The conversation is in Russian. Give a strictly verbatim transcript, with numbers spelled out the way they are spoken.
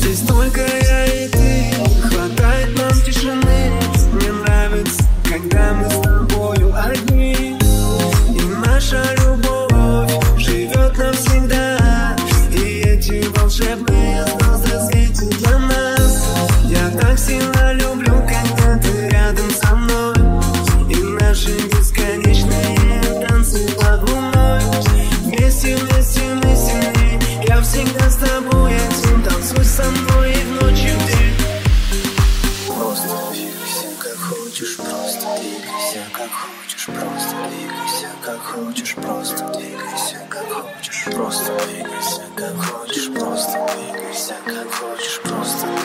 Здесь только я и ты, хватает нам тишины. Мне нравится, когда мы с тобою одни, и наша любовь живет навсегда. И эти волшебные звезды светят для нас. Я так сильно люблю, когда ты рядом со мной, и наши бесконечные танцы под луной. Вместе, вместе мы сильны, я всегда с тобой один. Танцуй со мной и в ночь, и в день. Просто двигайся, как хочешь, просто двигайся, как хочешь, просто двигайся, как хочешь, просто двигайся, как хочешь, просто двигайся, как хочешь, просто двигайся, как хочешь, просто